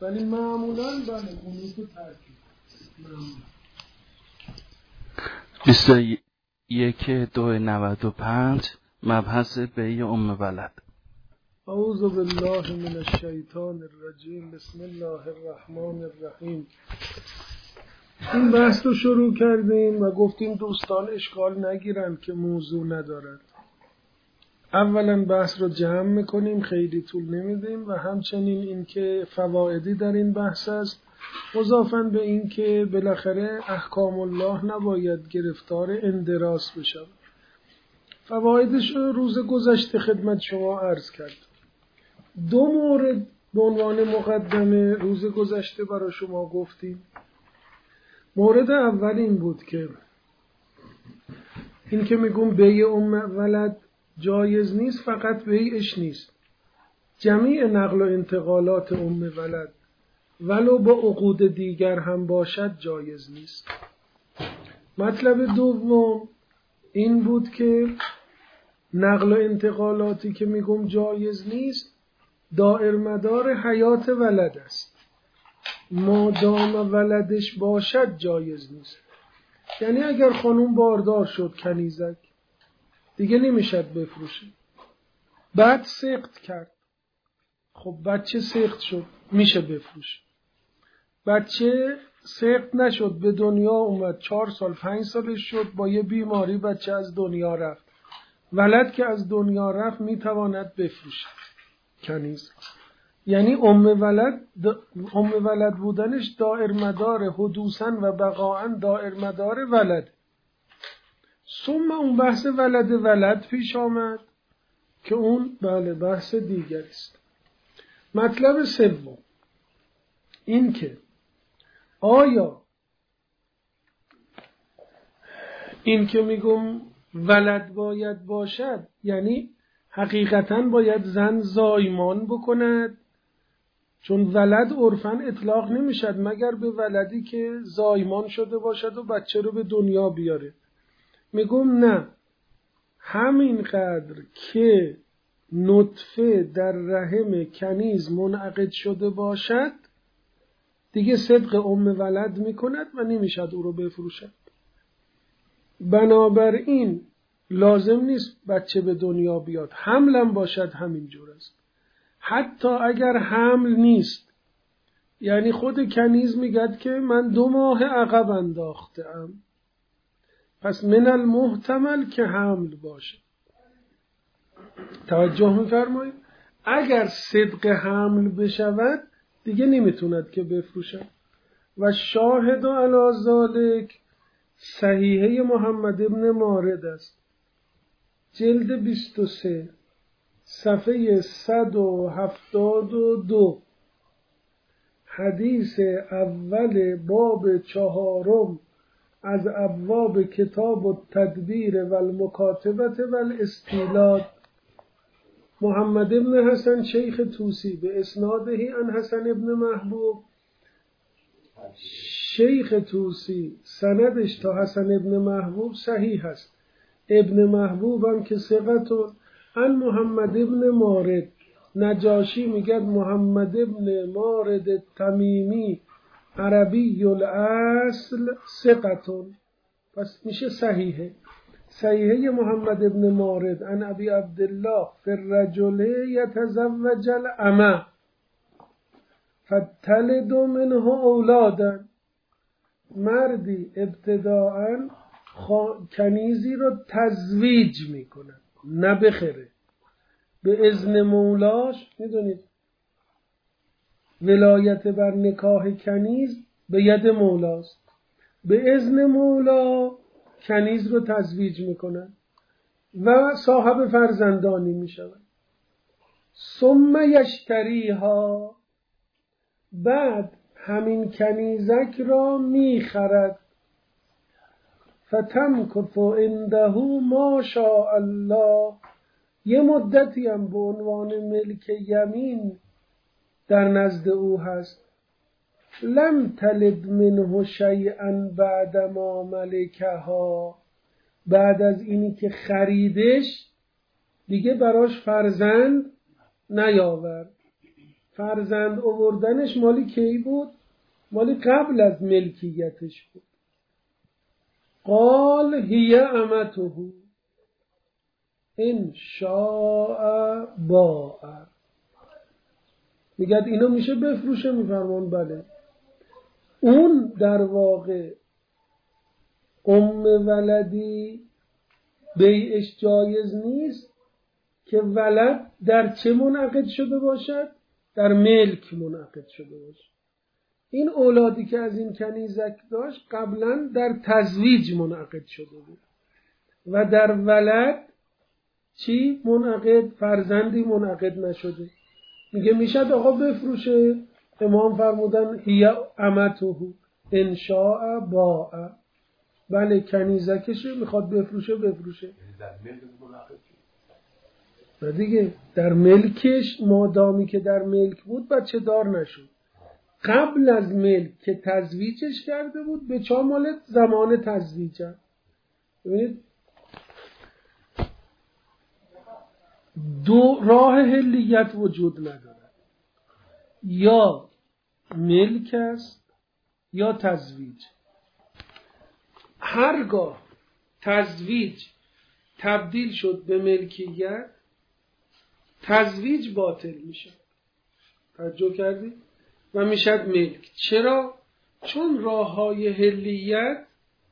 ولی معمولا بله قنوت رو ترکیب. 21/2/95 مبحث بیع ولد. اعوذ بالله من الشیطان الرجیم. بسم الله الرحمن الرحیم. این بحث رو شروع کردیم و گفتیم دوستان اشکال نگیرن که موضوع ندارد. اولا بحث رو جمع میکنیم، خیلی طول نمیدیم و همچنین اینکه فوائدی در این بحث است، مضافاً به این که بالاخره احکام الله نباید گرفتار اندراس بشه. فوایدش رو روز گذشته خدمت شما عرض کردم. 2 مورد به عنوان مقدمه روز گذشته برای شما گفتیم. مورد اول این بود که این که میگم بیع ولد جایز نیست، فقط بیعش نیست، جمیع نقل و انتقالات ولد ولو با عقود دیگر هم باشد جایز نیست. مطلب دوم این بود که نقل و انتقالاتی که میگم جایز نیست دائر مدار حیات ولد است، مادام ولدش باشد جایز نیست. یعنی اگر خانوم باردار شد کنیزک دیگه نمیشد بفروشه، بعد سقط کرد، خب بچه سقط شد میشه بفروشه. بچه سقط نشد، به دنیا اومد، 4 سال 5 سالش شد، با یه بیماری بچه از دنیا رفت، ولد که از دنیا رفت میتواند بفروشه کنیز. یعنی ام ولد بودنش دائر مدار حدوثاً و بقاءاً دائر مدار ولد. ثم اون بحث ولد پیش آمد که اون بله بحث دیگر است. مطلب سوم این که آیا این که میگم ولد باید باشد یعنی حقیقتاً باید زن زایمان بکند؟ چون ولد عرفاً اطلاق نمیشد مگر به ولدی که زایمان شده باشد و بچه رو به دنیا بیاره. میگم نه، همین قدر که نطفه در رحم کنیز منعقد شده باشد دیگه صدق ولد میکند و نمیشد او رو بفروشد. بنابراین لازم نیست بچه به دنیا بیاد، حملم باشد همین جور است. حتی اگر حمل نیست، یعنی خود کنیز میگد که من 2 ماه عقب انداختم، پس من المحتمل که حمل باشه. توجه می‌فرمایید؟ اگر صدق حمل بشود دیگه نمیتوند که بفروشد. و شاهد علی ذالک صحیحه محمد ابن مارد است، جلد 23 صفحه 172، حدیث اول باب 4 از ابواب کتاب التدبیر و المکاتبت و الاستیلاد. محمد ابن حسن شیخ طوسی به اسنادهی عن حسن ابن محبوب، شیخ طوسی سندش تا حسن ابن محبوب صحیح است. ابن محبوب هم که ثقتون. عن محمد ابن مارد، نجاشی میگه محمد ابن مارد تمیمی عربی الاصل ثقتون، پس میشه صحیحه. صحیحه محمد ابن مارد عن ابی عبدالله فی الرجل یتزوج الامه فتلد منه اولادا، مردی ابتداعا کنیزی رو تزویج میکنه، نه بخره، به اذن مولاش. میدونید ولایت بر نکاح کنیز به ید مولاست، به اذن مولا کنیز رو تزویج میکنن و صاحب فرزندانی میشون. ثم یشتریها، بعد همین کنیزک را میخرد. فتمکث عنده ما شاء الله، یه مدتی هم به عنوان ملک یمین در نزد او هست. لم تلد منه شیئا بعد ما ملکها، بعد از اینی که خریدش دیگه براش فرزند نیاورد. فرزند آوردنش مالی کی بود؟ مالی قبل از ملکیتش بود. قال هی امته ان شاء باع. میگه اینو میشه بفروشه؟ میفرمان بله. اون در واقع ولدی بیعش جایز نیست که ولد در چه منعقد شده باشد؟ در ملک منعقد شده باشد. این اولادی که از این کنیزک داشت قبلا در تزویج منعقد شده بود و در ولد چی منعقد؟ فرزندی منعقد نشده. میگه میشد آقا بفروشه؟ امام فرمودن هی امته ان شاء باع. بله کنیزکشه، میخواد بفروشه بفروشه. و دیگه در ملکش مادامی که در ملک بود بچه دار نشد. قبل از ملک که تزویجش کرده بود به چه مال زمان تزویج. ببینید دو راه حلیت وجود نداره، یا ملک است یا تزویج. هرگاه تزویج تبدیل شد به ملکیت، تزویج باطل میشه. توجه کردید؟ و میشد ملک. چرا؟ چون راههای حلیت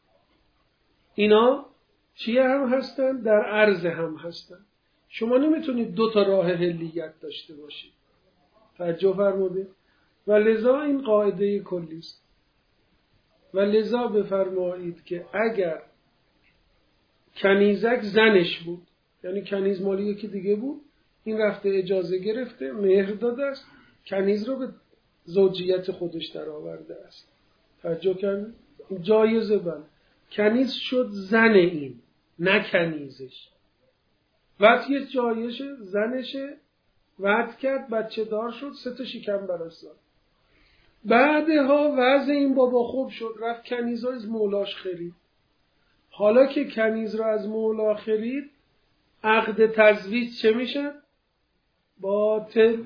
اینا چیه هم هستن؟ در عرض هم هستن. شما نمیتونید دو تا راه حلیت داشته باشید. توجه فرمودید؟ و لذا این قاعده کلی است. و لذا بفرمایید که اگر کنیزک زنش بود، یعنی کنیز مالی یکی دیگه بود، این رفته اجازه گرفته، مهر داده است، کنیز رو به زوجیت خودش در آورده است. توجه کردید؟ جایزه. بله کنیز شد زن این، نه کنیزش. وقتی جایشه زنشه، وعد کرد بچه دار شد، 3 شکم براش زاد. بعدها وضع این بابا خوب شد، رفت کنیز رو از مولاش خرید. حالا که کنیز رو از مولا خرید، عقد تزویج چه میشه؟ باطل.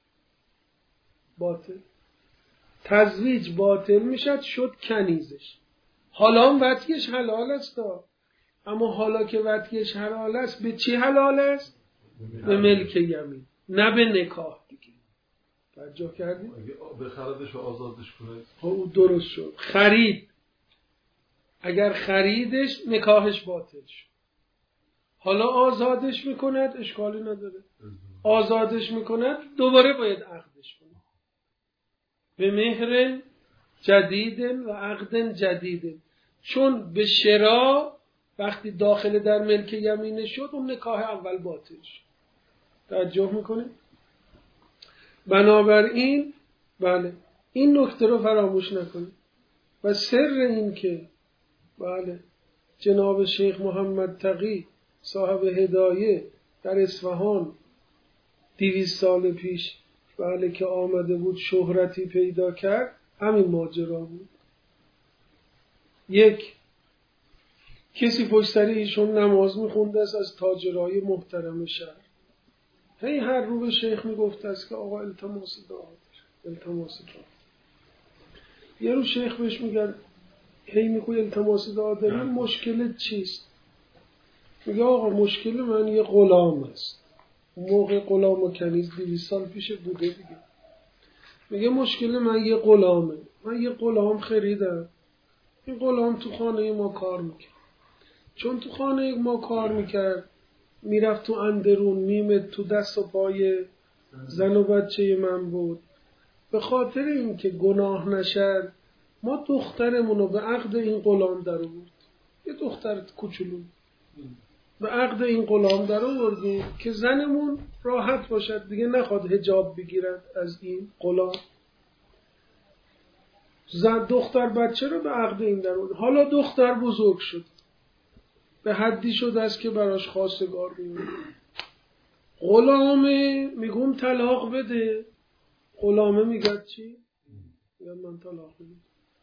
تزویج باطل میشد، شد کنیزش. حالا هم وطیش حلال است. اما حالا که وطیش حلال است، به چی حلال است؟ به ملک یمین، نه به نکاح دیگه. توجه کردید؟ اگه بخردش و آزادش کنه او درست شد. خرید، اگر خریدش نکاحش باطل شد. حالا آزادش میکند اشکالی نداره. آزادش میکند دوباره باید عقدش کنه به مهر جدید و عقد جدید. چون به شرا وقتی داخل در ملک یمینه شد، اون نکاح اول باطل شد. توجه میکنه؟ بنابراین بله این نکته رو فراموش نکنید. و سر این که بله جناب شیخ محمد تقی صاحب هدایه در اصفهان 200 سال پیش بله که آمده بود شهرتی پیدا کرد، همین ماجرا بود. یک کسی پشت سر ایشون نماز میخونده است از تاجرای محترم شهر. هی هر رو به شیخ میگفته است که آقا التماس دعا التماس دعا. یه رو شیخ بهش میگن هی میگوی التماس دعا داری، مشکلت چیست؟ میگه آقا مشکل من یه غلام است. موقع غلام و کنیز 200 سال پیش بوده دیگه. میگه مشکل من یه غلامه. من یه غلام خریدم. این غلام تو خانه ما کار میکرد. چون تو خانه ما کار میکرد، میرفت تو اندرون، میمد تو دست و پای زن و بچه من بود. به خاطر این که گناه نشد، ما دخترمونو به عقد این غلام در آورد. یه دختر کوچولو به عقد این غلام در آوردیم که زنمون راحت باشد دیگه، نخواد حجاب بگیرد از این غلام. زن دختر بچه رو به عقد این در آورد. حالا دختر بزرگ شد، به حدی شد است که براش خواستگار میاد. غلامه میگم طلاق بده. غلامه میگه چی؟ میگه من طلاق میدم.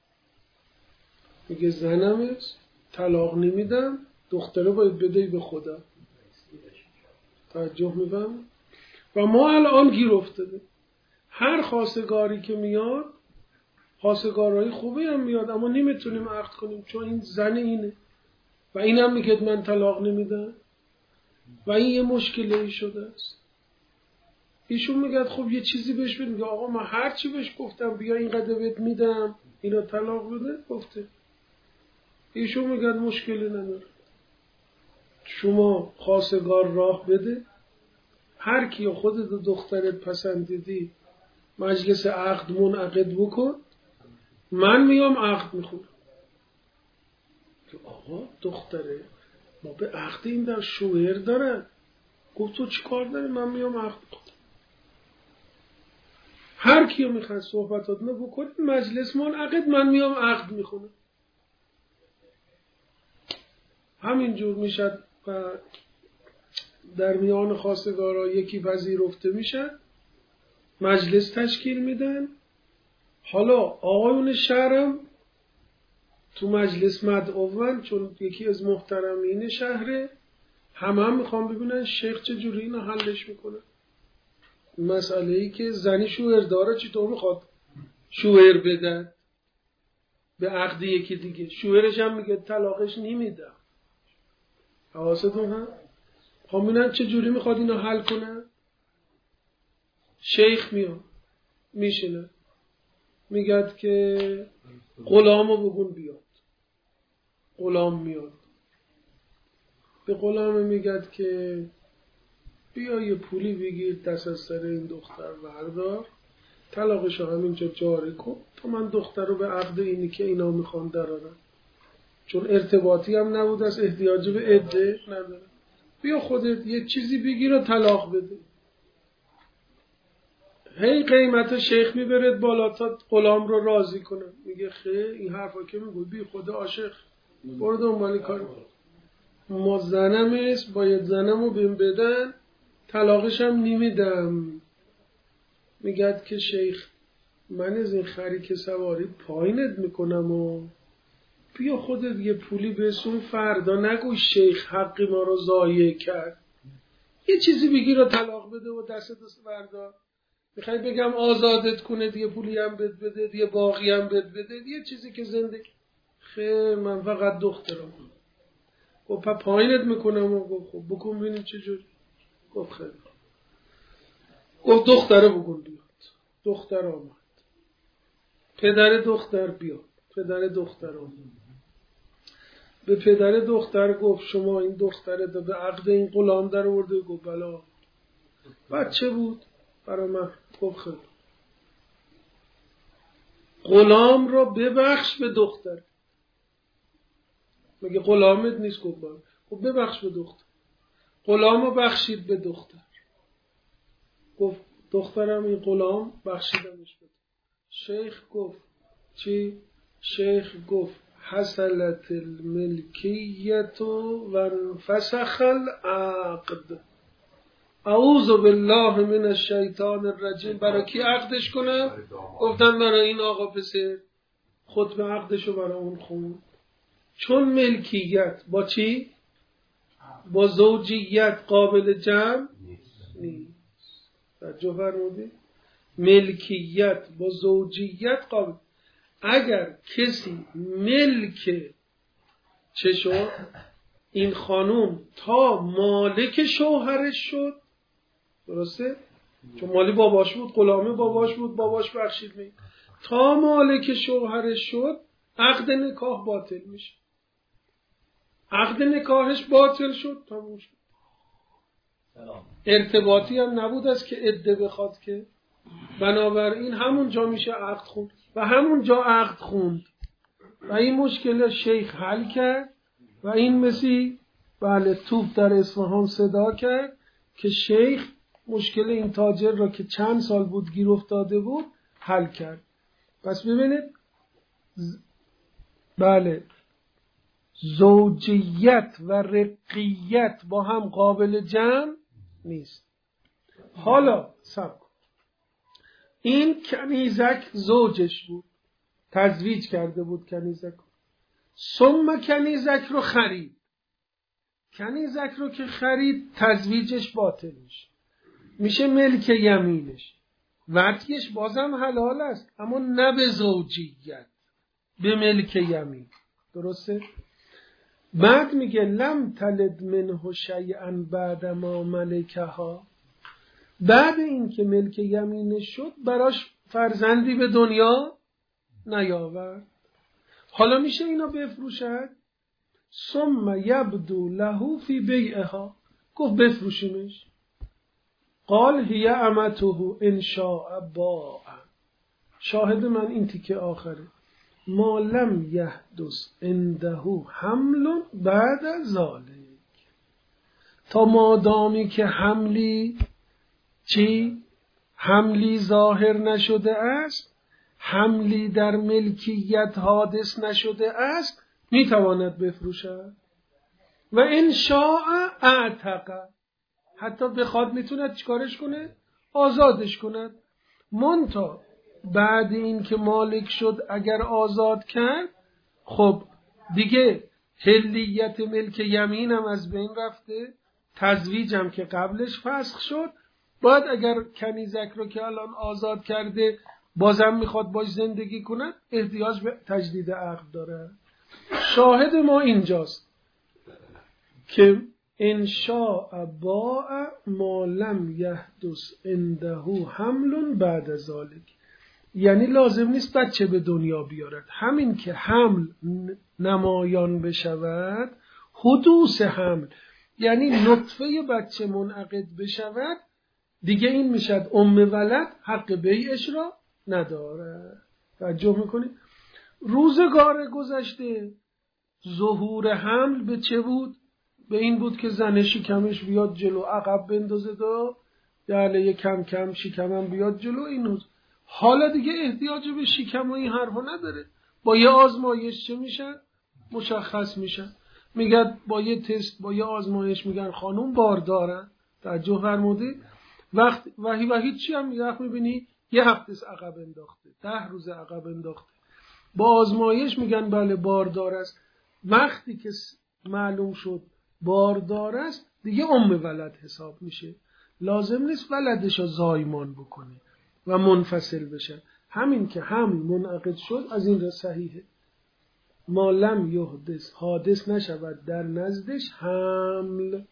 میگه زنم است، طلاق نمیدم، دختره باید بدهی به خدا. توجه میفهم؟ و ما الان گیر افتاده. هر خواستگاری که میاد، خواستگارهای خوبی هم میاد، اما نمیتونیم عقد کنیم چون این زن اینه و این هم میگه من طلاق نمیدم و این یه مشکلی شده است. ایشون میگه خب یه چیزی بهش بده، میگه آقا من هر چی بهش گفتم بیا اینقدر بهت میدم اینا طلاق بده، گفته. ایشون میگه مشکلی نداره، شما خواستگار راه بده، هر کی خودت و دخترت پسندیدی مجلس عقد منعقد بکن، من میام عقد میخونم. که آقا دختره ما به عقد این در شوهر دارن. گفت تو چی کار داری؟ من میام عقد میخونم. هر کیو میخواد صحبتاتونو بکنید مجلس منعقد، من میام عقد میخونم. همینجور میشد و در میان خواستگارا یکی پذیرفته میشه، مجلس تشکیل میدن. حالا آقایون شهرم تو مجلس مدعوان، چون یکی از محترمین شهره، هم میخوام ببینن شیخ چجوری اینو حلش میکنه. مسئله ای که زنی شوهر داره چطور میخواد شوهر بده به عقد یکی دیگه، شوهرش هم میگه طلاقش نمیدم. حواستون هم ببینن چجوری میخواد اینو حل کنه. شیخ میاد میشینه میگه که غلامو بگون بیاد. غلام میاد به غلام میگه که بیا یه پولی بگیر دست از سر این دختر بردار، طلاقشو همینجا جاری کن تا من دختر رو به عقد اینی که اینا میخوان درارن، چون ارتباطی هم نبود، از احتیاج به عده نداره. بیا خودت یه چیزی بگیر و طلاق بده. هی قیمت شیخ میبرد بالا تا غلام رو راضی کنه. میگه خیلی این حرفا که میگو بی خدا عاشق برو دنبال کار، ما زنم است باید زنمو بهم بدن، طلاقش هم نمیدم. میگه که شیخ من از این خری که سواری پایینت میکنم و بیا خودت یه پولی بسون، فردا نگو شیخ حق ما رو ضایع کرد، یه چیزی بگیر و طلاق بده و دست بردار. میخوای بگم آزادت کنه دیگه، پولی هم بد بده دیگه، باقی هم بد بده، یه چیزی که زندگی. خیر من فقط دخترم. گفت پایینت میکنم و گفت خب بکن ببینیم چجوری. گفت خیر. گفت دختره بگون بیاد. دختر آمد. پدر دختر بیاد. پدر دختر آمد. به پدر دختر گفت شما این دختره به عقد این غلام در آورده؟ گفت بلا. بچه بود برای من. گفت خیر. غلام را ببخش به دختر. میگه غلامت نیست. گفت بلا. گفت ببخش به دختر. غلام رو بخشید به دختر. گفت دخترم این غلام بخشیدمش بده. شیخ گفت چی؟ شیخ گفت حصلت الملکیت و انفسخ العقد. اعوذ بالله من الشیطان الرجیم. برای کی عقدش کنه؟ گفتن برای این آقا پسر. خطبه عقدشو برای اون خوند. چون ملکیت با چی؟ با زوجیت قابل جمع نیست. توجه فرمودید؟ ملکیت با زوجیت قابل. اگر کسی ملک چه شد؟ این خانوم تا مالک شوهرش شد، درسته؟ چون مالی باباش بود، غلامی باباش بود، باباش بخشید می. تا مالک شوهرش شد عقد نکاح باطل میشه. عقد نکاحش باطل شد تموم شد. ارتباطی هم نبود از که عده بخواد که، بنابراین همون جا میشه عقد خوند و همون جا عقد خوند و این مشکل شیخ حل کرد و این مثل بله توپ در اصفهان صدا کرد که شیخ مشکل این تاجر را که چند سال بود گیر افتاده بود حل کرد. پس ببینید بله زوجیت و رقیت با هم قابل جمع نیست. حالا سب کن، این کنیزک زوجش بود، تزویج کرده بود کنیزک، ثم کنیزک رو خرید. کنیزک رو که خرید تزویجش باطل میشه، میشه ملک یمینش. وطیش بازم حلال است، اما نه به زوجیت، به ملک یمین. درسته؟ بعد میگه لم تلد منه شیئا بعد ما ملکها، بعد این که ملک یمین شد براش فرزندی به دنیا نیاورد. حالا میشه اینا بفروشد؟ ثم یبدو له فی بیعها، گفت بفروشیمش. قال هی امته ان شاء باع. شاهد من این تیکه آخره. ما لم یحدث عنده حمل بعد ذلک، تا مادامی که حملی حملی ظاهر نشده است، حملی در ملکیت حادث نشده است، میتواند بفروشد. و ان شاء اعتق، حتی بخواد میتونه چیکارش کنه؟ آزادش کند. منتها بعد این که مالک شد اگر آزاد کرد، خب دیگه حلیت ملک یمینم از بین رفته، تزویجم که قبلش فسخ شد، باید اگر کنیزک رو که الان آزاد کرده بازم میخواد باش زندگی کنه، احتیاج به تجدید عقد داره. شاهد ما اینجاست که ان شاء باع ما لم یحدث عنده حمل بعد ذلک، یعنی لازم نیست بچه به دنیا بیارد، همین که حمل نمایان بشود، حدوث حمل یعنی نطفه بچه منعقد بشود، دیگه این میشد ولد، حق بیعش را نداره. توجه میکنید؟ روزگار گذشته ظهور حمل به چه بود؟ به این بود که زن شکمش بیاد جلو، عقب بندازه دا یعنی کم کم شکمم بیاد جلو. این حالا دیگه احتیاج به شکم و این حرفا نداره. با یه آزمایش چه میشن؟ مشخص میشن. میگن با یه تست، با یه آزمایش میگن خانوم باردارن. توجه فرمودید؟ و هیچی هم وقت میبینی یه هفته عقب انداخته، 10 روز عقب انداخته، با آزمایش میگن بله باردار است. وقتی که معلوم شد باردار است، دیگه ولد حساب میشه، لازم نیست ولدش رو زایمان بکنه و منفصل بشه. همین که حمل منعقد شد از این صحیحه. ما لم یحدث، حادث نشود در نزدش حمل.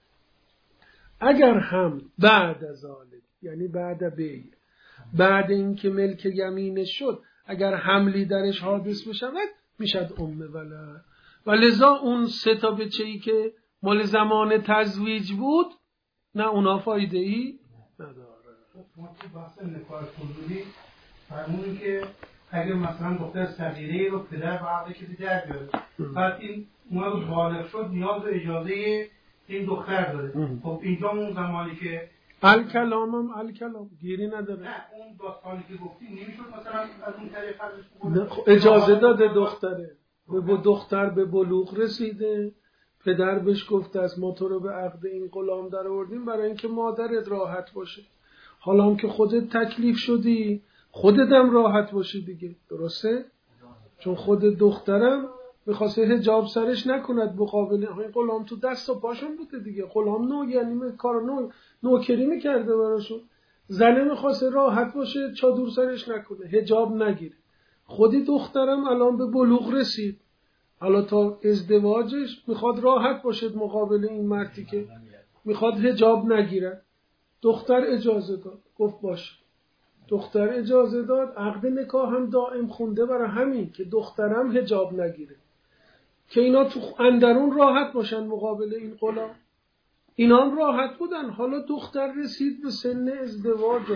اگر حمل بعد از ذالک، یعنی بعد بیع، بعد این که ملک یمین شد، اگر حملی درش حادث بشود میشد ولد. و لذا اون 3 تا بچه‌ای که مال زمان تزویج بود، نه اونا فایده ای نداره. ما تو بحث نکاح حضوری فرمونیم که اگر مثلا دختر صغیره رو پدر به عقد کسی در بیاره، بعد این اومد بالغ شد، نیاز به اجازه این دختر داره. خب اینجا اون زمانی که الکلام گیری نداره. نه اون داستانی که گفتی نمیشد مثلا از اون طریق اجازه داده دختره، به دختر به بلوغ رسیده، پدر بهش گفته است ما تو رو به عقد این غلام در آوردیم برای اینکه مادرت راحت باشه. حالا هم که خودت تکلیف شدی، خودت هم راحت باشی دیگه. درسته؟ چون خود دخترم میخواسته حجاب سرش نکند مقابل این غلام، تو دست و پاشون بوده دیگه. غلام نو یعنی کار نوکری میکرده براشون. زنه میخواسته راحت باشه، چادر سرش نکنه، حجاب نگیره. خودی دخترم الان به بلوغ رسید، حالا تا ازدواجش میخواد راحت باشه مقابل این مردی که میخواد حجاب نگیره. دختر اجازه داد، گفت باشه. دختر اجازه داد، عقد نکاح هم دائم خونده برای همین که دخترم حجاب نگیره، که اینا تو اندرون راحت باشن مقابل این غلام. اینا هم راحت بودن. حالا دختر رسید به سن ازدواج و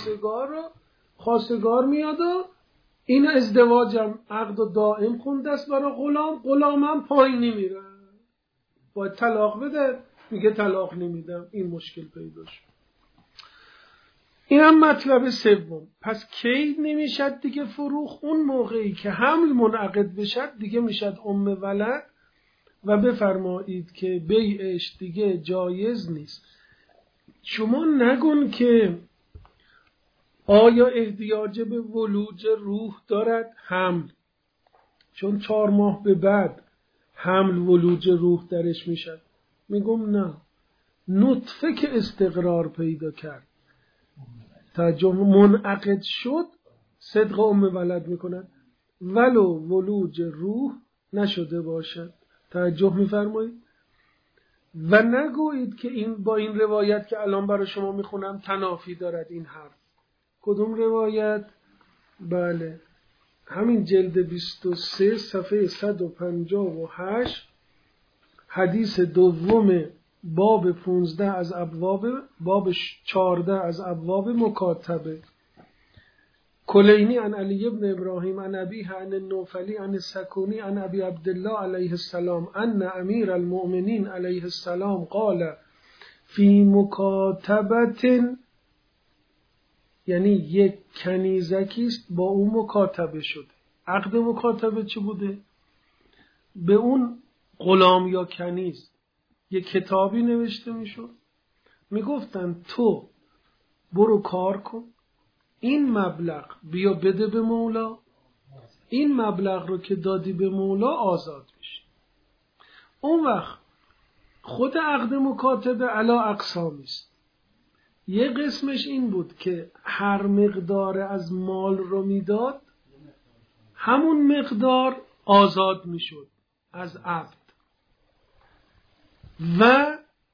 خواستگار میاد و این ازدواجم عقد و دائم خونده است برای غلام هم پایینی میره، باید طلاق بده، میگه طلاق نمیدم. این مشکل پیدا شد. این هم مطلب سوم. پس کی نمیشد دیگه فروخ؟ اون موقعی که حمل منعقد بشد دیگه میشد ولد. و بفرمایید که بیعش دیگه جایز نیست. شما نگون که آیا احتیاج به ولوج روح دارد حمل، چون 4 ماه به بعد حمل ولوج روح درش میشد. میگم نه، نطفه که استقرار پیدا کرد توجه منعقد شد صدق ولد میکنن ولو ولوج روح نشده باشد. توجه میفرمایید و نگویید که این با این روایت که الان برای شما میخونم تنافی دارد این حرف. کدوم روایت؟ بله همین جلد 23 صفحه 158 حدیث دوم باب 15 از ابواب باب 14 از ابواب مکاتبه. کلینی عن علی ابن ابراهیم عن ابیه عن النوفلی عن السکونی عن ابی عبدالله علیه السلام ان امیر المؤمنین علیه السلام قال فی مکاتبت، یعنی یک کنیزکی است با اون مکاتبه شده. عقد مکاتبه چه بوده؟ به اون غلام یا کنیز یک کتابی نوشته میشد، میگفتن تو برو کار کن، این مبلغ بیا بده به مولا، این مبلغ رو که دادی به مولا آزاد میشی. اون وقت خود عقد مکاتبه علا اقسامی است. یه قسمش این بود که هر مقدار از مال رو میداد همون مقدار آزاد میشد از عبد، و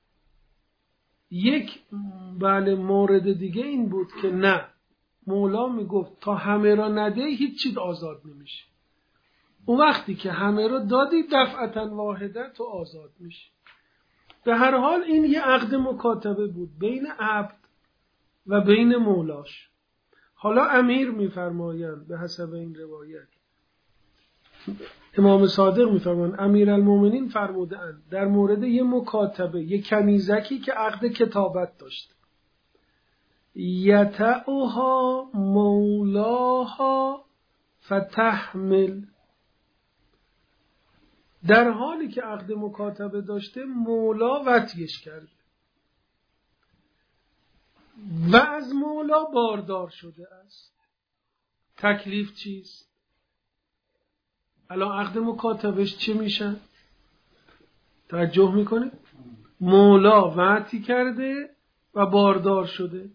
یک مورد دیگه این بود که نه، مولا میگفت تا همه را نده هیچ چیز آزاد نمیشه. اون وقتی که همه را دادی دفعتا واحده تو آزاد میشه. به هر حال این یه عقد مکاتبه بود بین عبد و بین مولاش. حالا امیر میفرمایند به حسب این روایت، امام صادق میفرمایند امیر المومنین فرمودند در مورد یه مکاتبه، یه کنیزکی که عقد کتابت داشت، یتعها مولاها فتحمل، در حالی که عقد مکاتبه داشته مولا وطیش کرده و از مولا باردار شده است. تکلیف چیست؟ الان عقد مکاتبش چی میشه؟ توجه میکنه؟ مولا وطی کرده و باردار شده.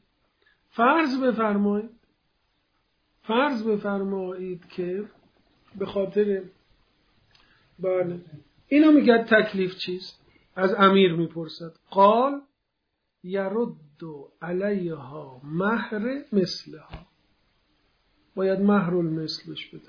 فرض بفرمایید که به خاطر بله اینو میگه تکلیف چیست؟ از امیر میپرسد. قال یرد علیها مهر مثلها، باید مهر المثلش بده.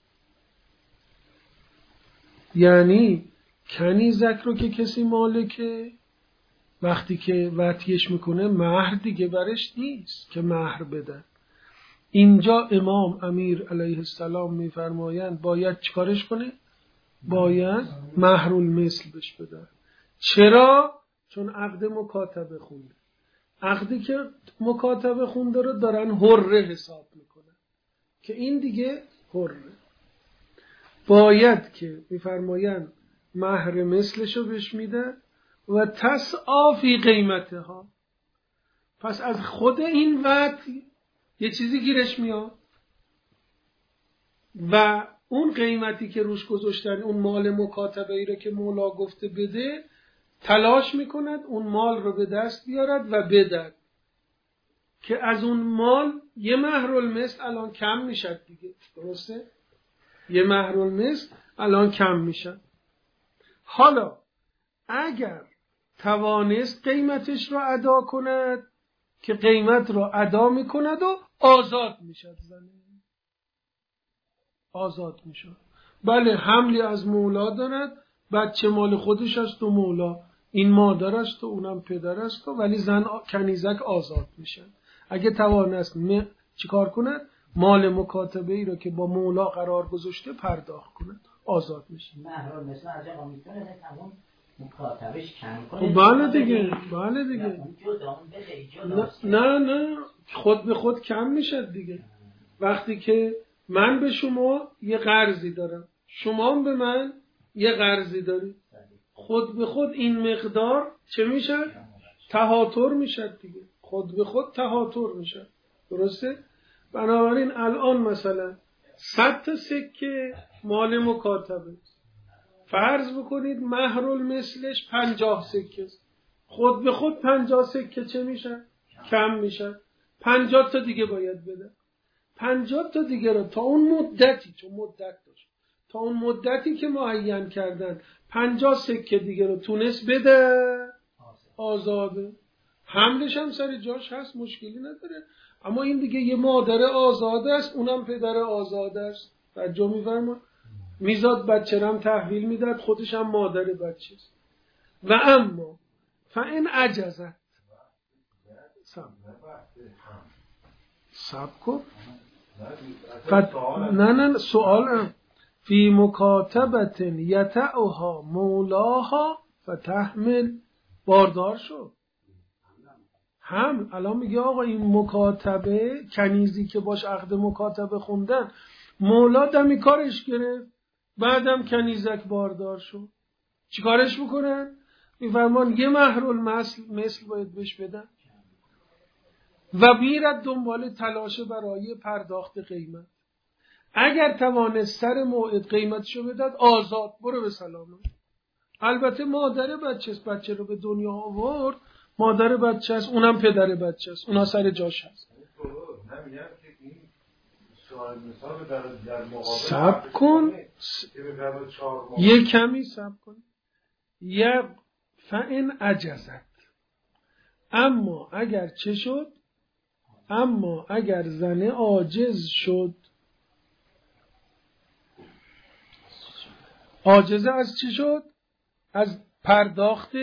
یعنی کنیزک رو که کسی مالکه وقتی که وطیش میکنه مهر دیگه برش نیست که مهر بده. اینجا امام امیر علیه السلام میفرمایند باید چیکارش کنه؟ باید مهر المثل بش بده. چرا؟ چون عقد مکاتبه خونده. عقدی که مکاتبه خونده رو دارن حره حساب میکنن که این دیگه حره، باید که میفرمایند مهر مثلشو بهش میده و تسعی فی قیمتها. پس از خود این وعد یه چیزی گیرش میاد و اون قیمتی که روش گذاشتن، اون مال مکاتبه ای رو که مولا گفته بده، تلاش میکند اون مال رو به دست بیارد و بدد که از اون مال یه مهر المثل الان کم میشد دیگه. درسته؟ یه مهر المثل الان کم میشد. حالا اگر توانست قیمتش رو ادا کند که قیمت رو ادا میکند و آزاد میشد، زنه آزاد میشد. بله حملی از مولا دارد، بچه مال خودش است و مولا، این مادر است و اونم پدر است و ولی زن کنیزک آزاد میشن. اگه توانست چیکار کند؟ مال مکاتبه ای رو که با مولا قرار گذاشته پرداخت کند، آزاد میشه. مهر مثلا از آقا میتونه تمام مکاتبش کم کنه. بله دیگه نه خود به خود کم میشد دیگه. وقتی که من به شما یه قرضی دارم، شما هم به من یه قرضی داری، خود به خود این مقدار چه میشه؟ تهاتر میشه دیگه. خود به خود تهاتر میشه. درسته؟ بنابراین الان مثلا 100 تا سکه مال مکاتبه، فرض بکنید مهر المثلش 50 سکه است، خود به خود 50 سکه چه میشه؟ کم میشه. 50 تا دیگه باید بده. 50 تا دیگه رو تا اون مدتی، چون مدت داشت، تا اون مدتی که معین کردن 50 سکه دیگه رو تونست بده، آزاده. حملش هم سر جاش هست، مشکلی نداره. اما این دیگه یه مادر آزاده است، اونم پدر آزاده است. توجه می‌فرما؟ میزاد بچه رو هم تحویل میداد، خودش هم مادر بچه است. و اما فإن عجزت، سب کن، نه سوالم، فی مکاتبت یتعها مولاها فتحمل، باردار شد. هم الان میگه آقا این مکاتبه، کنیزی که باش عقد مکاتبه خوندن، مولا دمی کارش گرفت، بعدم کنیزک باردار شد، چی کارش بکنن؟ میفرمان یه مثل باید بهش بدن و بیرد دنبال تلاشه برای پرداخت قیمت. اگر توانست سر موعد قیمتشو بداد، آزاد، برو به سلامت. البته مادر بچه رو به دنیا آورد، مادر بچه است، اونم پدر بچه است، اونا سر جاش هست. سب کن، یه کمی سب کن. یه فإن عجزت، اما اگر چه شد؟ اما اگر زنه عاجز شد. عاجزه از چی شد؟ از پرداخت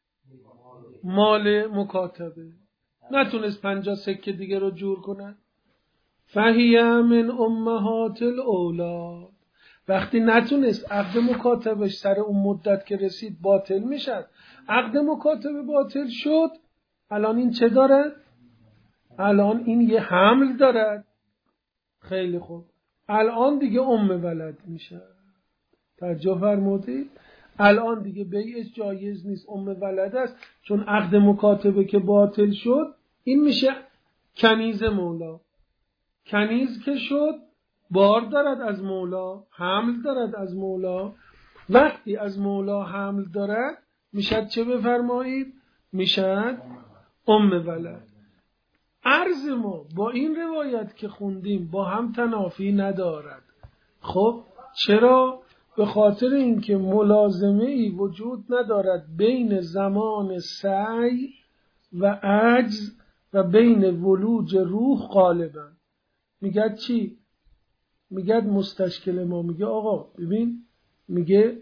مال مکاتبه، نتونست 50 سکه دیگه رو جور کنن. فهی من امهات الاولاد، وقتی نتونست عقد مکاتبش سر اون مدت که رسید باطل میشد. عقد مکاتبه باطل شد، الان این چه دارد؟ الان این یه حمل دارد. خیلی خوب، الان دیگه ولد میشه. توجه فرمودید؟ الان دیگه بیعش جایز نیست، ولد است، چون عقد مکاتبه که باطل شد، این میشه کنیز مولا. کنیز که شد، بار دارد از مولا، حمل دارد از مولا. وقتی از مولا حمل دارد، میشد چه بفرمایید؟ میشد ولد. عرض ما با این روایت که خوندیم با هم تنافی ندارد. خب چرا؟ به خاطر اینکه ملازمه ای وجود ندارد بین زمان سعی و عجز و بین ولوج روح غالبا. میگه چی؟ میگه مستشکل ما، میگه آقا ببین، میگه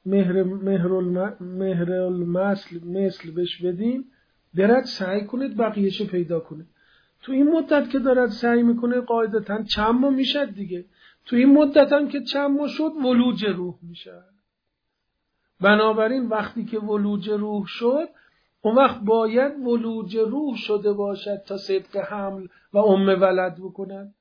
مهر المثل بهش بدیم، درد سعی کنید بقیهشو پیدا کنید. تو این مدت که دارد سعی میکنه قاعدتاً چند ماه میشد دیگه. تو این مدت هم که چند ماه شد ولوج روح میشه. بنابراین وقتی که ولوج روح شد، اون وقت باید ولوج روح شده باشد تا صدق حمل و ولد بکنن.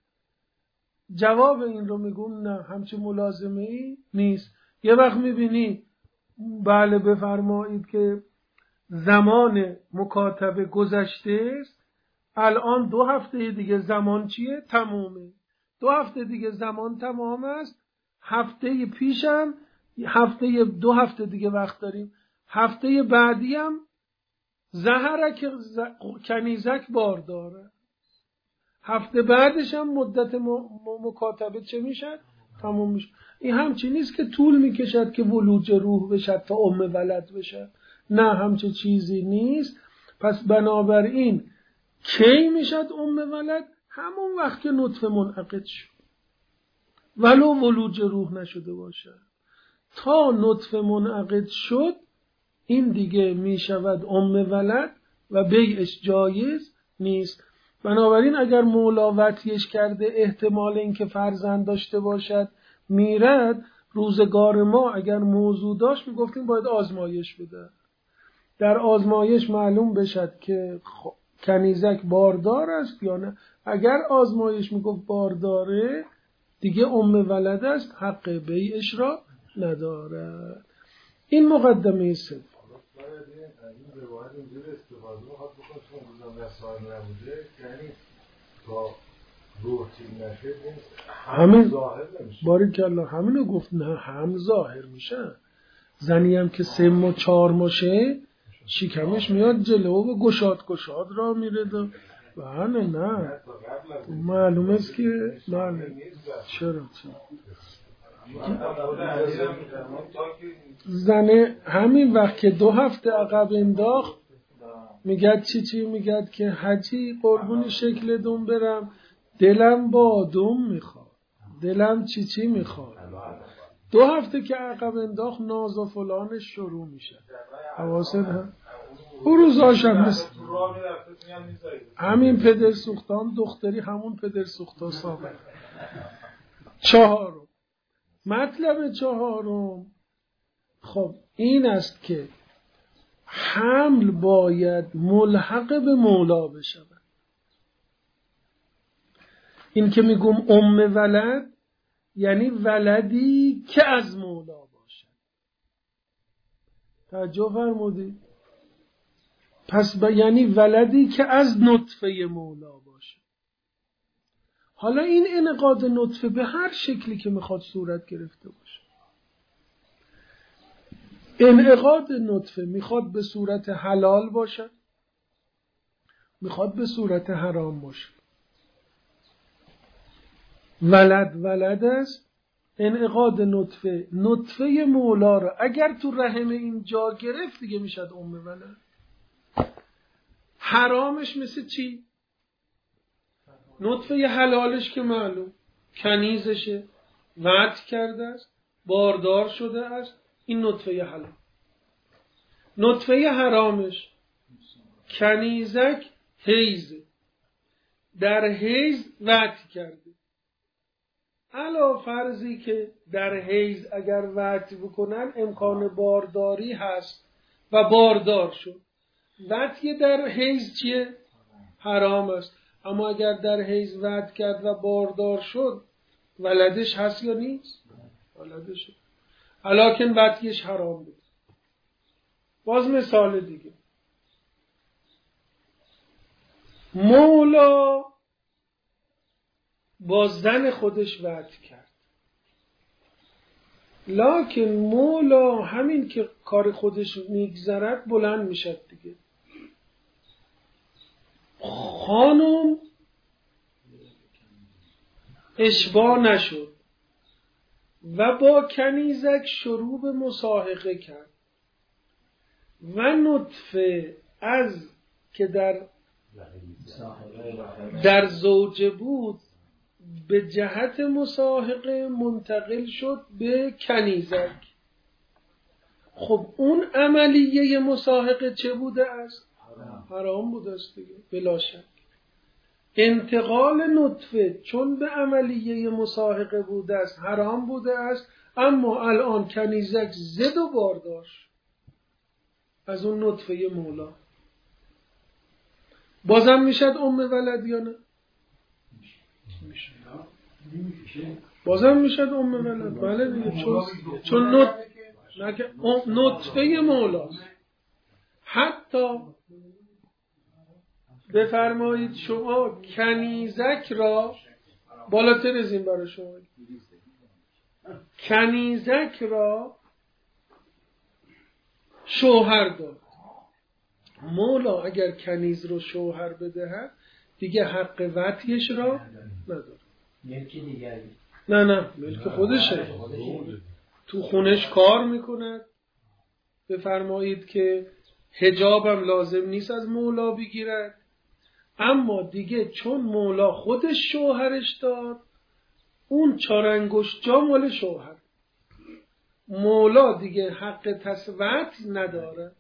جواب این رو میگم نه، همچین ملازمه ای نیست. یه وقت میبینی بله بفرمایید که زمان مکاتبه گذشته است، الان 2 هفته دیگه زمان چیه؟ تمومه. 2 هفته دیگه زمان تمام است. هفته پیشم 2 هفته دیگه وقت داریم. هفته بعدی هم زهرک کنیزک بار داره. هفته بعدش هم مدت مکاتبه چه میشه؟ تمام میشه. این همچین نیست که طول میکشد که ولوج روح بشد تا ولد بشد. نه، همچین چیزی نیست. پس بنابراین کی میشد ولد؟ همون وقت که نطفه منعقد شد، ولو ولوج روح نشده باشه. تا نطفه منعقد شد، این دیگه میشود ولد و بیعش جایز نیست. بنابراین اگر مولا وطیش کرده احتمال اینکه فرزند داشته باشد میرد، روزگار ما اگر موضوع داشت میگفتیم باید آزمایش بده. در آزمایش معلوم بشد که کنیزک باردار است یا نه. اگر آزمایش میگفت بارداره، دیگه ولد است، حق بیعش را نداره. این مقدمه سوم. این روایت اینجوری استفاده میخواد بکنه چون روزنامه اصحایی نبوده، یعنی با روح تیم نشه همین ظاهر نمیشه. باریکالله، همینو گفت. نه، هم ظاهر میشه. زنی هم که 3 ماه 4 ماشه، شکمش میاد جلو و گشاد را میره بله نه معلومه است که بله. چرا زنه همین وقت که 2 هفته عقب انداخت میگد چی میگد که حجی قربون شکل دوم برم، دلم با دوم میخواد، دلم چی میخواد. 2 هفته که عقب انداخت ناز و فلانش شروع میشه. حواست هم او روزاش هم مثل همین پدر سوختان دختری همون پدر سوختا سابق. 4 مطلب 4 خب این است که حمل باید ملحق به مولا بشود. این که میگم ولد یعنی ولدی که از مولا باشد. توجه فرمودید؟ پس یعنی ولدی که از نطفه مولا باشه. حالا این انعقاد نطفه به هر شکلی که میخواد صورت گرفته باشه. انعقاد نطفه میخواد به صورت حلال باشه، میخواد به صورت حرام باشه. ولد است. انعقاد نطفه مولا را اگر تو رحم این جا گرفت دیگه میشد ولد. حرامش مثل چی؟ نطفه حلالش که معلوم کنیزشه، وعد کرده است، باردار شده است، این نطفه حلال. نطفه حرامش کنیزک حیزه، در حیز وعد کرده. علا فرضی که در حیز اگر وعد بکنن امکان بارداری هست و باردار شد، وعد در حیز چیه؟ حرام است. اما اگر در حیز وعد کرد و باردار شد ولدش هست یا نیست؟ ولدش. حالاکن وعدش حرام بود. باز مثال دیگه، مولا با زن خودش وعد کرد، لکن مولا همین که کار خودش میگذرد بلند میشد دیگه. خانم اشباع نشد و با کنیزک شروع به مصاحقه کرد و نطفه از که در زوجه بود به جهت مصاحقه منتقل شد به کنیزک. خب اون عملیه مصاحقه چه بوده است؟ حرام بوده است دیگه بلا شک. انتقال نطفه چون به عملیه مصاحقه بوده است حرام بوده است، اما الان کنیزک زد و بارداشت از اون نطفه مولا. بازم میشد ولد یا نه؟ بازم میشد ولد. بله دیگه، چون نطفه مولاست. حتی بفرمایید شما کنیزک را بالاتر از این برای شما، کنیزک را شوهر داد. مولا اگر کنیز رو شوهر بدهد دیگه حق وطیش را نداره. ملکی دیگری؟ نه ملک خودشه. تو خونش کار میکند. بفرمایید که حجابم لازم نیست از مولا بگیرد، اما دیگه چون مولا خودش شوهرش داد اون 4 انگشت جا مال شوهر. مولا دیگه حق تسویت نداره،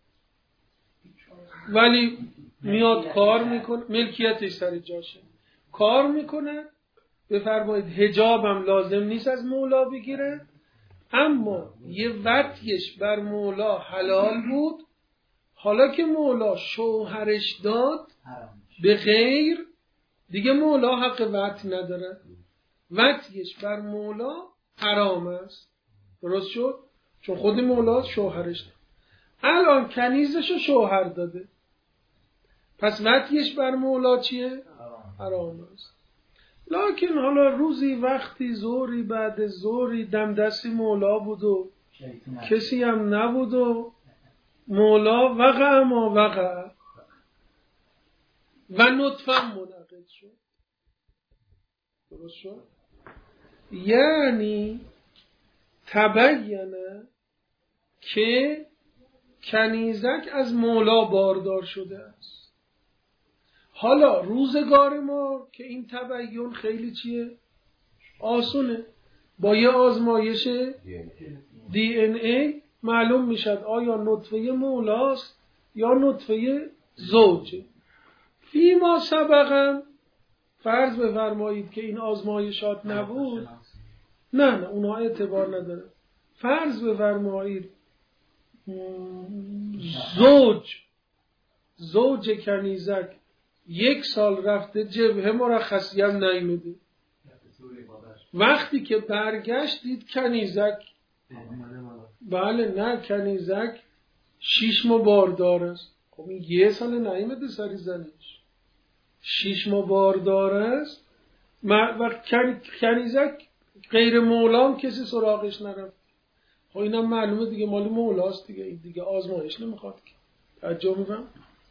ولی میاد کار میکنه، ملکیتش سر جاشه، کار میکنه. بفرمایید حجابم لازم نیست از مولا بگیره، اما یه وطیش بر مولا حلال بود. حالا که مولا شوهرش داد به غیر، دیگه مولا حق وطی نداره، وطیش بر مولا حرام است. درست شد؟ چون خود مولا شوهرش داد. الان کنیزشو شوهر داده، پس وطیش بر مولا چیه؟ حرام است. لکن حالا روزی وقتی زوری بعد زوری دم دستی مولا بود و کسی هم نبود و مولا وقع ما وقع، و نطفه منعقد شد. درست شد؟ یعنی تبینه که کنیزک از مولا باردار شده است. حالا روزگار ما که این تبیین خیلی چیه؟ آسونه. با یه آزمایش DNA معلوم میشد آیا نطفه مولاست یا نطفه زوجه. فیما سبقم فرض بفرمایید که این آزمایشات نبود، نه اونا اعتبار نداره. فرض بفرمایید زوج کنیزک 1 سال رفته جبهه مرخصی هم نیمیده، وقتی که برگشت دید کنیزک کنیزک 6 ماه باردار است. خب این 1 سال نیمیده سری زنش، 6 ماه باردار است و کنیزک غیر مولام کسی سراغش نرفت. خب اینم معلومه دیگه مال مولاست دیگه، این دیگه آزمایش نمیخواد که. توجه می‌کنم.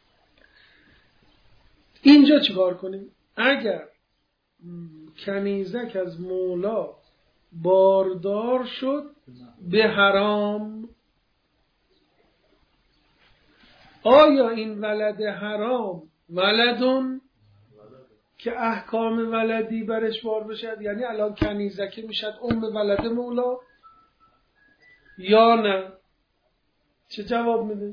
اینجا چیکار کنیم؟ اگر کنیزک از مولا باردار شد به حرام، آیا این ولد حرام ولدون که احکام ولدی برش بار بشد، یعنی الان کنیزک میشد ولد مولا یا نه؟ چه جواب میده؟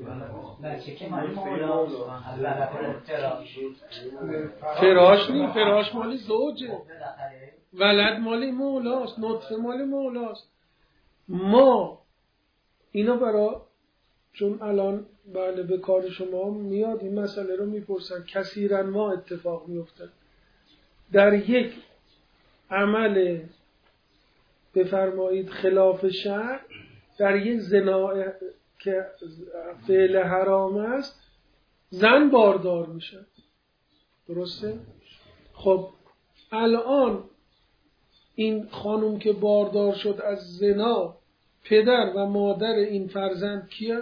فراش مالی زوجه، ولد مالی مولاست، نطفه مالی مولاست. ما اینا برا چون الان بله به کار شما میاد این مسئله رو میپرسن، کثیرا ما اتفاق میفته در یک عمل بفرمایید خلاف شرع، در یک زنا که فعل حرام است زن باردار میشه. درسته؟ خب الان این خانم که باردار شد از زنا، پدر و مادر این فرزند کیه؟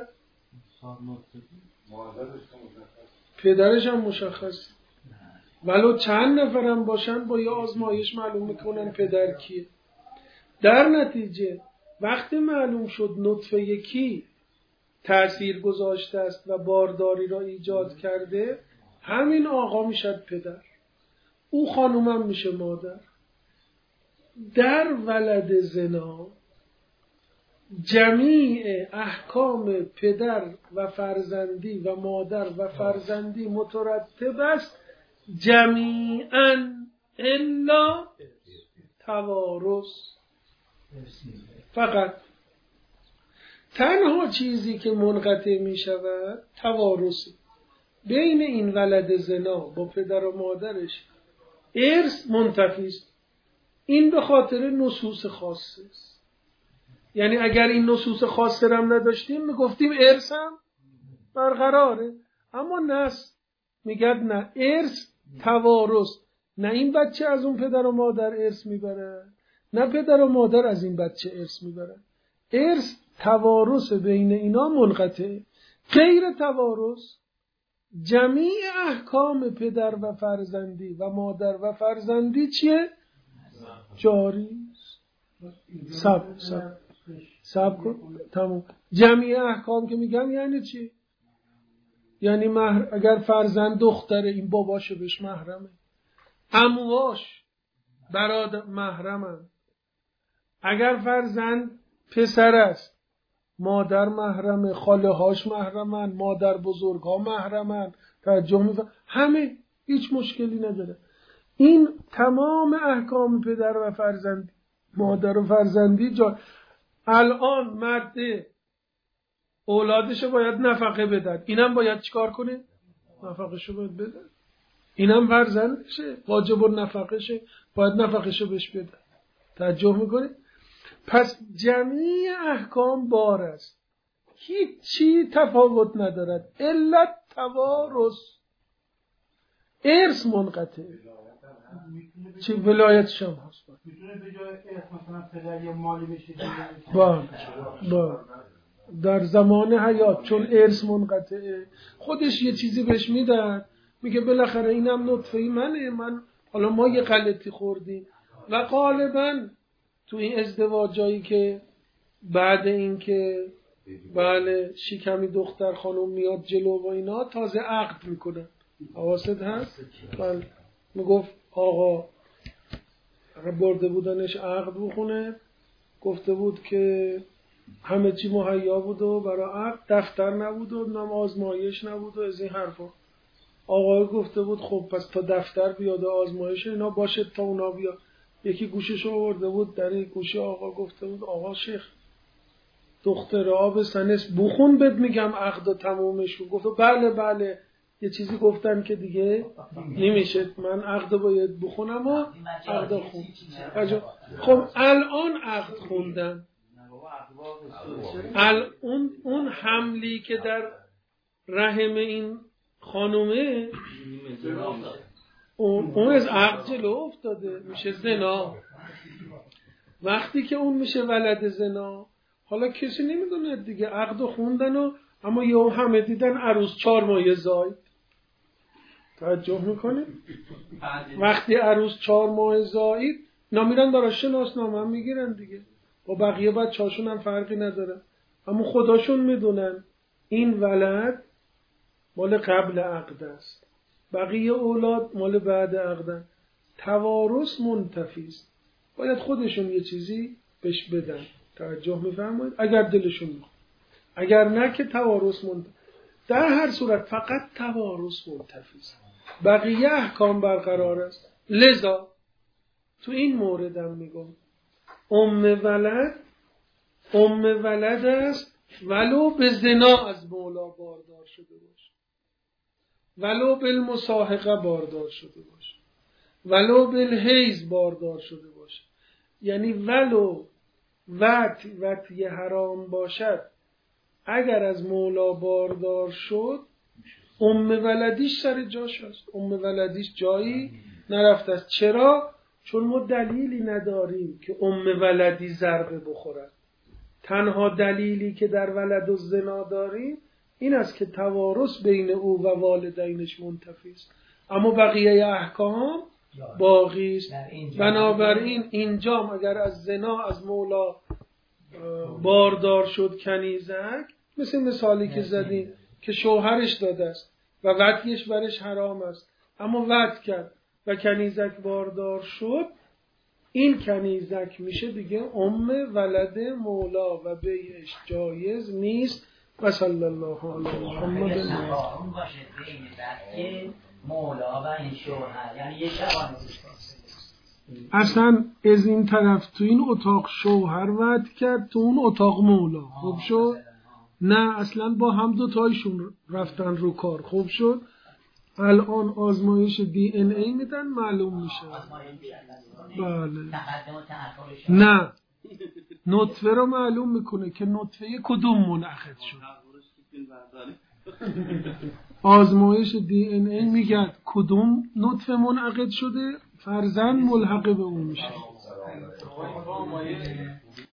پدرش هم مشخص، ولو چند نفرم باشن با یه آزمایش معلوم میکنن پدر کیه. در نتیجه وقتی معلوم شد نطفه یکی تأثیر گذاشته است و بارداری را ایجاد کرده، همین آقا میشد پدر، او خانومم میشه مادر. در ولد زنا جمیع احکام پدر و فرزندی و مادر و فرزندی مترتب است جمیعاً الا توارث. فقط تنها چیزی که منقطع می شود توارث. بین این ولد زنا با پدر و مادرش ارث منتفی است. این به خاطر نصوص خاصه است. یعنی اگر این نصوص خاصه هم نداشتیم میگفتیم ارث هم برقراره، اما نص میگه نه، ارث توارث. نه این بچه از اون پدر و مادر ارث میبره، نه پدر و مادر از این بچه ارث میبره. ارث توارث بین اینا منقطع. غیر توارث جمیع احکام پدر و فرزندی و مادر و فرزندی چیه؟ جاری. سب کن تموم. جمیع احکام که میگم یعنی چی؟ یعنی اگر فرزند دختره این باباشه بهش محرمه، عمواش برادر محرمن. اگر فرزند پسر است مادر محرمه، خاله هاش محرمن، مادر بزرگ ها محرمن. توجه می‌فرمایید؟ همه هیچ مشکلی نداره. این تمام احکام پدر و فرزندی مادر و فرزندی الان مرد اولادشو باید نفقه بدن، اینم باید چیکار کنه؟ نفقهشو باید بدن. اینم فرزندشه، واجب النفقه شه، باید نفقهشو بهش بدن. توجه میکنه؟ پس جمیع احکام بار است، هیچی تفاوت ندارد الا توارث. ارث منقطع. چه ولایتش هم هست. میتونه به جای ارث مثلا پدر یه مالی بشه با در زمان حیات، چون ارث منقطعه خودش یه چیزی بهش میدن، میگه بالاخره اینم نطفه منه، حالا ما یه غلطی خوردیم. و غالبا تو این ازدواجایی که بعد این که بله شکمی دختر خانم میاد جلو و اینا تازه عقد میکنن. حواست هست؟ بله میگفت آقا برده بودنش عقد بخونه، گفته بود که همه چی مهیا بود و برای عقد دفتر نبود و نام آزمایش نبود و از این حرفا. آقا گفته بود خب پس تا دفتر بیاد و آزمایش اینا باشه تا اونا بیاد. یکی گوشش آورده بود در این گوشه، آقا گفته بود آقا شیخ دختر آب سنس بخون بد میگم عقد تمومش شد. گفت بله یه چیزی گفتن که دیگه نمیشه، من عقد باید بخونم و عقد خون. خب الان عقد خوندن، اون حملی که در رحم این خانومه اون از عقد جلو افتاده، میشه زنا. وقتی که اون میشه ولد زنا، حالا کسی نمیدونه دیگه، عقد خوندن و اما یهو همه دیدن عروس 4 ماه زاید. توجه میکنه؟ وقتی عروس 4 ماه زاید نمیرن برای شناسنامه هم میگیرن دیگه، با بقیه بچه‌هاشون هم فرقی نداره، اما خداشون میدونن این ولد مال قبل عقد است، بقیه اولاد مال بعد عقدن. توارث منتفی است، باید خودشون یه چیزی بهش بدن. توجه میفرمایید؟ اگر دلشون میخواد، اگر نه که توارث منتفی. در هر صورت فقط توارث منتفی است، بقیه احکام برقرار است. لذا تو این موردم میگم ام ولد است ولو به زنا از مولا باردار شده باشه، ولو بالمصاحقه باردار شده باشه، ولو بالحیض باردار شده باشه. یعنی ولو وطی حرام باشد، اگر از مولا باردار شد ام ولدیش سر جاش هست، ام ولدیش جایی نرفته است. چرا؟ چون ما دلیلی نداریم که ام ولدی ضربه بخورد. تنها دلیلی که در ولد و زنا داریم این است که توارث بین او و والدینش منتفی است، اما بقیه احکام باقی است. بنابراین اینجا اگر از زنا از مولا باردار شد کنیزک، مثل مثالی که زدیم که شوهرش داده است و وطیش برش حرام است، اما وط کرد و کنیزک باردار شد، این کنیزک میشه دیگه ام ولد مولا و بیعش جایز نیست. و صلی الله علی محمد. اون باشه بین مولا و این شوهر، یعنی یه شبانه اصلا از این طرف تو این اتاق شوهر وعد کرد، تو اون اتاق مولا. خوب شد؟ نه اصلا با هم دوتایشون رفتن رو کار. خوب شد؟ الان آزمایش DNA میدن معلوم میشه. بله. نه نطفه رو معلوم میکنه که نطفه کدوم منعقد شد. آزمایش DNA میگه کدوم نطفه منعقد شده، فرزند ملحق به اون میشه.